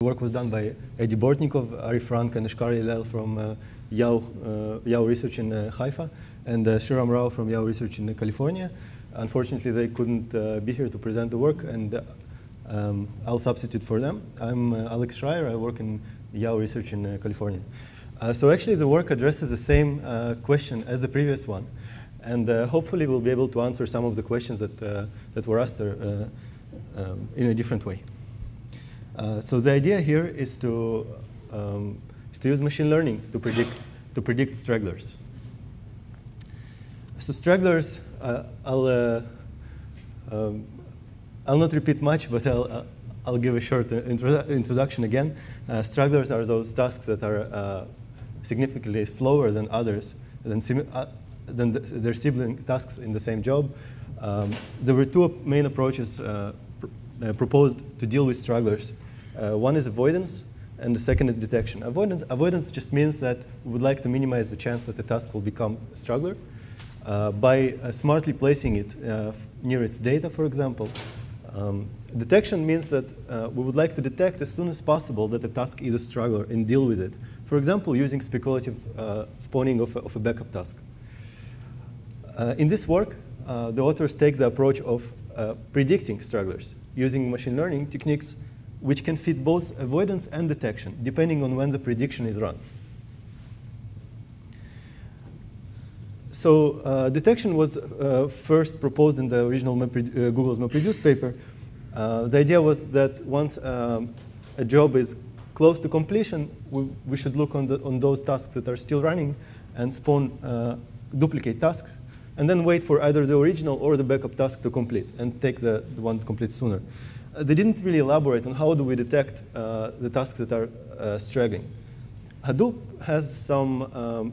work was done by Edi Bortnikov, Ari Frank, and Eshkar Hillel from Yao Research in Haifa, and Shriram Rao from Yao Research in California. Unfortunately, they couldn't be here to present the work, and I'll substitute for them. I'm Alex Schreier. I work in Yao Research in California. So actually, the work addresses the same question as the previous one, and hopefully we'll be able to answer some of the questions that were asked there in a different way. So the idea here is to use machine learning to predict stragglers. So stragglers, I'll not repeat much, but I'll give a short introduction again. Stragglers are those tasks that are significantly slower than others, than their sibling tasks in the same job. There were two main approaches proposed to deal with stragglers. One is avoidance, and the second is detection. Avoidance just means that we would like to minimize the chance that the task will become a straggler by smartly placing it near its data, for example. Detection means that we would like to detect as soon as possible that the task is a straggler and deal with it. For example, using speculative spawning of a backup task. In this work, the authors take the approach of predicting stragglers using machine learning techniques which can fit both avoidance and detection, depending on when the prediction is run. So detection was first proposed in the original Google's MapReduce paper. The idea was that once a job is close to completion, we should look on those tasks that are still running and spawn duplicate tasks, and then wait for either the original or the backup task to complete and take the one to complete sooner. They didn't really elaborate on how do we detect the tasks that are straggling. Hadoop has some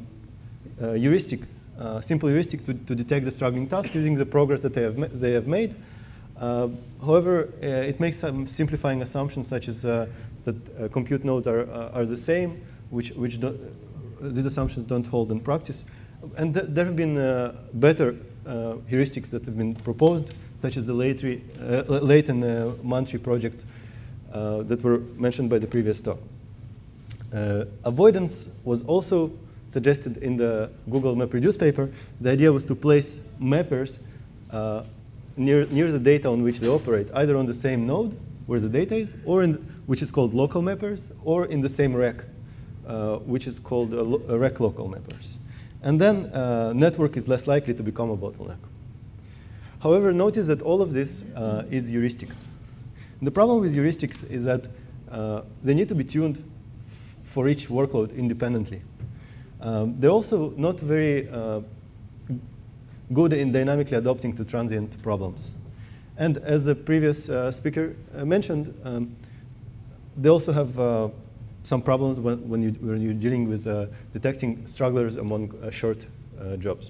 simple heuristic to detect the straggling task using the progress that they have made. However, it makes some simplifying assumptions such as that compute nodes are the same, which these assumptions don't hold in practice. And there have been better heuristics that have been proposed, such as the late and Mantri projects that were mentioned by the previous talk. Avoidance was also suggested in the Google MapReduce paper. The idea was to place mappers near the data on which they operate, either on the same node where the data is, or which is called local mappers, or in the same rack, which is called rack local mappers. And then network is less likely to become a bottleneck. However, notice that all of this is heuristics. And the problem with heuristics is that they need to be tuned for each workload independently. They're also not very good in dynamically adapting to transient problems. And as the previous speaker mentioned, they also have some problems when you're dealing with detecting stragglers among short jobs.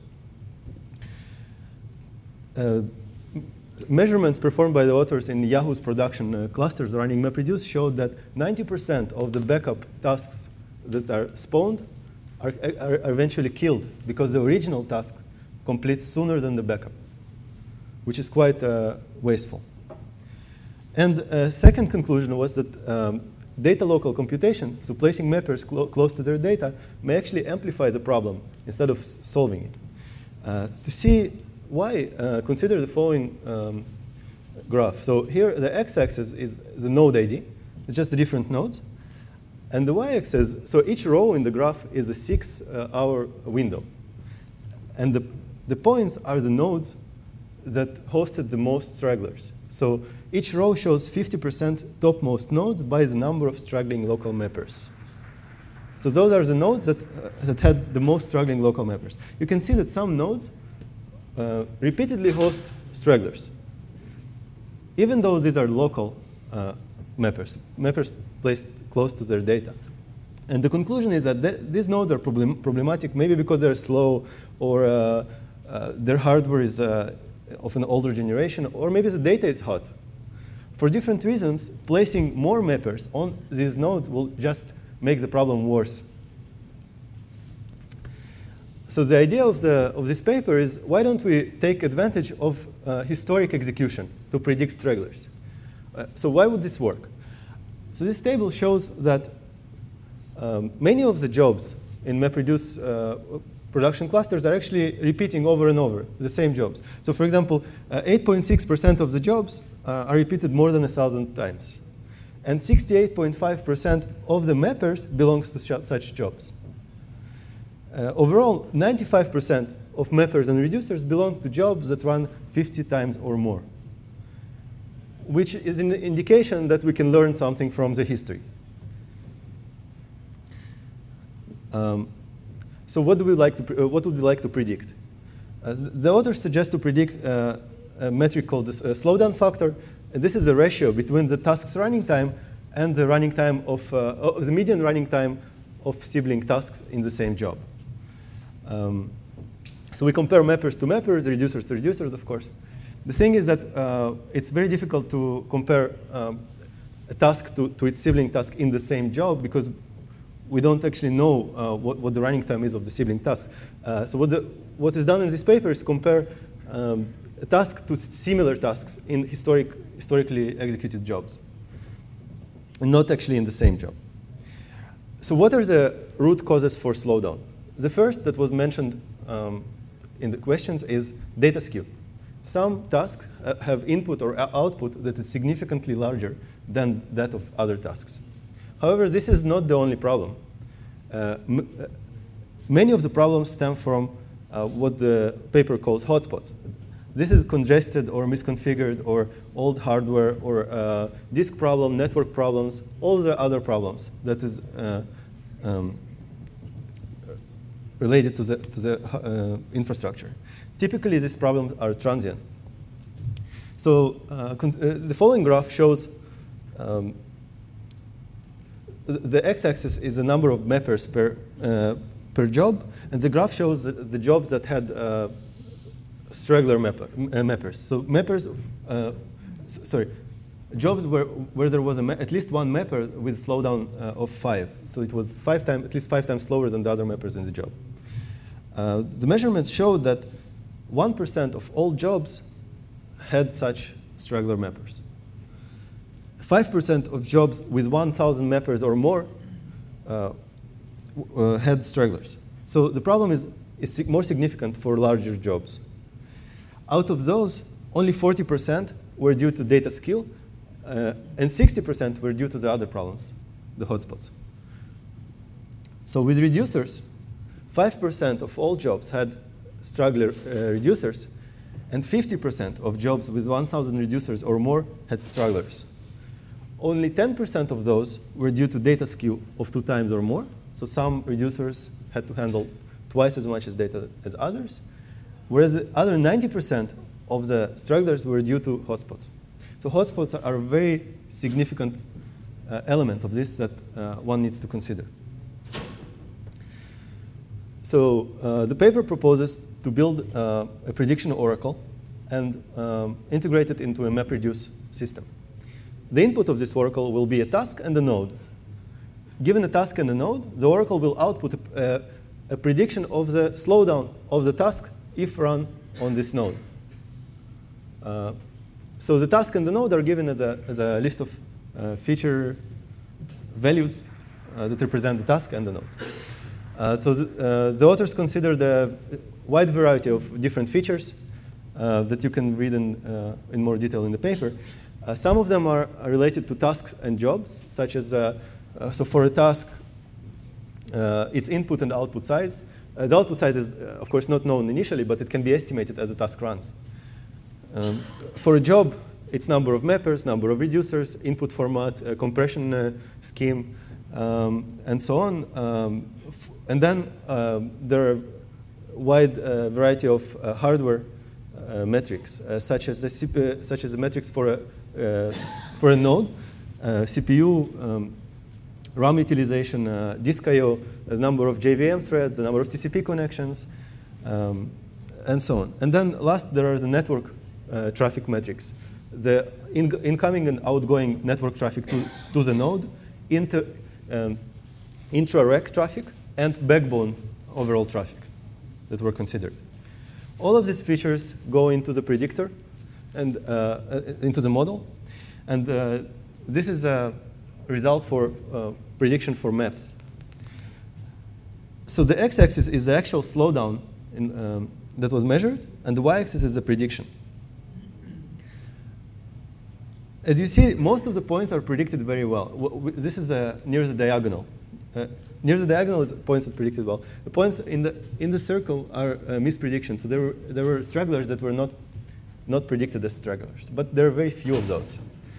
Measurements performed by the authors in Yahoo's production clusters running MapReduce showed that 90% of the backup tasks that are spawned are eventually killed because the original task completes sooner than the backup, which is quite wasteful. And a second conclusion was that data local computation, so placing mappers close to their data, may actually amplify the problem instead of solving it. To see why, consider the following graph. So here, the x-axis is the node ID. It's just the different nodes. And the y-axis, so each row in the graph is a 6-hour window. And the points are the nodes that hosted the most stragglers. So each row shows 50% topmost nodes by the number of straggling local mappers. So those are the nodes that had the most straggling local mappers. You can see that some nodes repeatedly host stragglers, even though these are local mappers placed close to their data. And the conclusion is that these nodes are problematic, maybe because they're slow, or their hardware is of an older generation, or maybe the data is hot. For different reasons, placing more mappers on these nodes will just make the problem worse. So the idea of this paper is, why don't we take advantage of historic execution to predict stragglers? So why would this work? So this table shows that many of the jobs in MapReduce production clusters are actually repeating over and over the same jobs. So for example, 8.6% of the jobs are repeated more than 1,000 times. And 68.5% of the mappers belongs to such jobs. Overall, 95% of mappers and reducers belong to jobs that run 50 times or more, which is an indication that we can learn something from the history. So what would we like to predict? The authors suggest to predict a metric called the slowdown factor. And this is a ratio between the task's running time and the running time of the median running time of sibling tasks in the same job. So we compare mappers to mappers, reducers to reducers, of course. The thing is that it's very difficult to compare a task to its sibling task in the same job because we don't actually know what the running time is of the sibling task. So what is done in this paper is compare a task to similar tasks in historically executed jobs, and not actually in the same job. So what are the root causes for slowdown? The first that was mentioned in the questions is data skew. Some tasks have input or output that is significantly larger than that of other tasks. However, this is not the only problem. Many of the problems stem from what the paper calls hotspots. This is congested or misconfigured or old hardware or disk problem, network problems, all the other problems that is related to the infrastructure. Typically, these problems are transient. So the following graph shows the x-axis is the number of mappers per job, and the graph shows the jobs that had straggler mappers. So mappers, jobs where there was at least one mapper with slowdown of 5. So it was at least 5 times slower than the other mappers in the job. The measurements showed that 1% of all jobs had such straggler mappers. 5% of jobs with 1,000 mappers or more had stragglers. So the problem is more significant for larger jobs. Out of those, only 40% were due to data skew, and 60% were due to the other problems, the hotspots. So with reducers, 5% of all jobs had straggler reducers, and 50% of jobs with 1,000 reducers or more had stragglers. Only 10% of those were due to data skew of 2 times or more. So some reducers had to handle twice as much as data as others, whereas the other 90% of the stragglers were due to hotspots. So hotspots are a very significant element of this that one needs to consider. So the paper proposes to build a prediction oracle and integrate it into a MapReduce system. The input of this oracle will be a task and a node. Given a task and a node, the oracle will output a prediction of the slowdown of the task if run on this node. So the task and the node are given as a list of feature values that represent the task and the node. So the authors considered a wide variety of different features that you can read in more detail in the paper. Some of them are related to tasks and jobs, such as, so for a task, its input and output size. The output size is, of course, not known initially, but it can be estimated as the task runs. For a job, its number of mappers, number of reducers, input format, compression scheme, and so on. And then there are a wide variety of hardware metrics, such as the metrics for a node, CPU, RAM utilization, disk I/O, the number of JVM threads, the number of TCP connections, and so on. And then last, there are the network traffic metrics, the incoming and outgoing network traffic to the node, intra-rack traffic, and backbone overall traffic that were considered. All of these features go into the predictor and into the model. And this is a result for prediction for maps. So the x-axis is the actual slowdown that was measured, and the y-axis is the prediction. As you see, most of the points are predicted very well. This is near the diagonal. Near the diagonal is points that predicted well. The points in the circle are mispredictions. So there were stragglers that were not predicted as stragglers, but there are very few of those.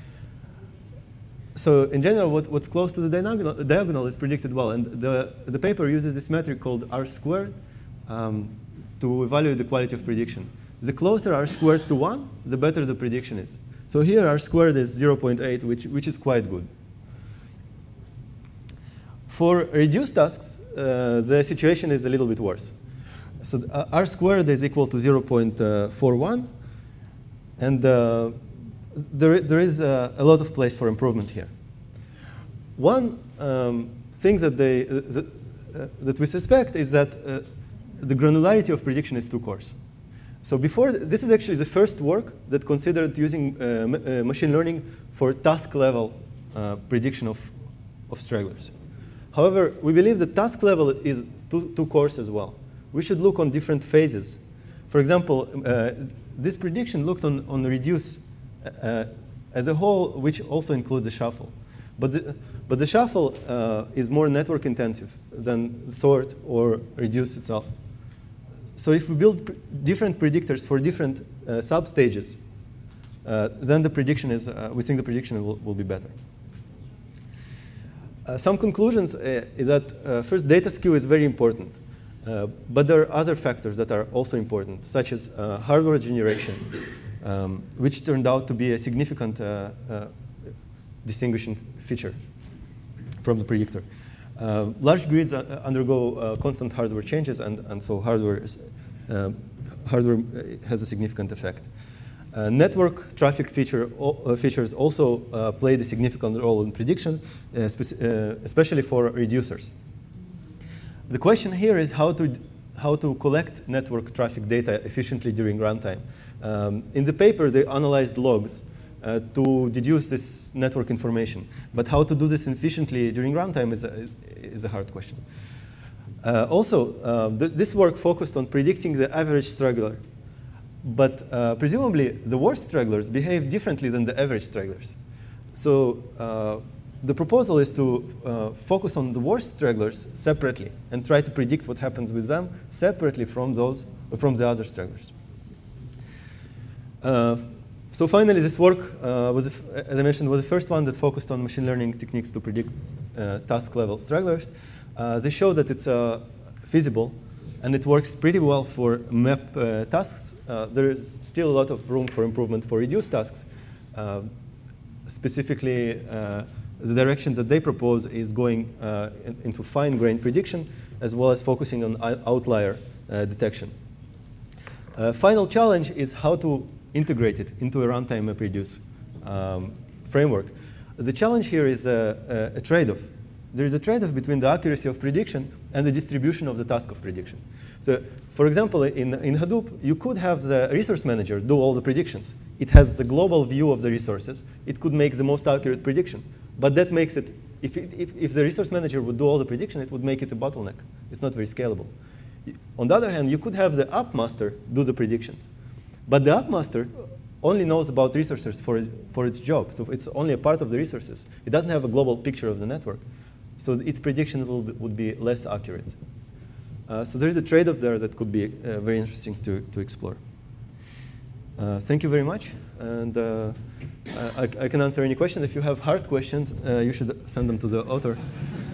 So in general, what's close to the diagonal is predicted well, and the paper uses this metric called R squared to evaluate the quality of prediction. The closer R squared to 1, the better the prediction is. So here R squared is 0.8, which is quite good. For reduced tasks, the situation is a little bit worse. So R squared is equal to 0.41, and there is a lot of place for improvement here. One thing that we suspect is that the granularity of prediction is too coarse. So this is actually the first work that considered using machine learning for task level prediction of stragglers. However, we believe that task level is too coarse as well. We should look on different phases. For example, this prediction looked on reduce as a whole, which also includes the shuffle. But the shuffle is more network intensive than sort or reduce itself. So if we build different predictors for different sub-stages, then the prediction is, we think the prediction will be better. Some conclusions is that first, data skew is very important. But there are other factors that are also important, such as hardware generation, which turned out to be a significant distinguishing feature from the predictor. Large grids undergo constant hardware changes, and so hardware has a significant effect. Network traffic features also played a significant role in prediction, especially for reducers. The question here is how to collect network traffic data efficiently during runtime. In the paper, they analyzed logs to deduce this network information. But how to do this efficiently during runtime is a hard question. This work focused on predicting the average straggler. But presumably, the worst stragglers behave differently than the average stragglers. So the proposal is to focus on the worst stragglers separately and try to predict what happens with them separately from the other stragglers. So finally, this work, as I mentioned, was the first one that focused on machine learning techniques to predict task-level stragglers. They show that it's feasible, and it works pretty well for map tasks. There is still a lot of room for improvement for reduced tasks. Specifically, the direction that they propose is going into fine-grained prediction, as well as focusing on outlier detection. Final challenge is how to integrate it into a runtime MapReduce framework. The challenge here is a trade-off. There is a trade-off between the accuracy of prediction and the distribution of the task of prediction. So, for example, in Hadoop, you could have the resource manager do all the predictions. It has the global view of the resources. It could make the most accurate prediction. But that makes it, if the resource manager would do all the prediction, it would make it a bottleneck. It's not very scalable. On the other hand, you could have the app master do the predictions. But the app master only knows about resources for its job. So it's only a part of the resources. It doesn't have a global picture of the network. So its prediction would be less accurate. So there is a trade-off there that could be very interesting to explore. Thank you very much. And I can answer any question. If you have hard questions, you should send them to the author.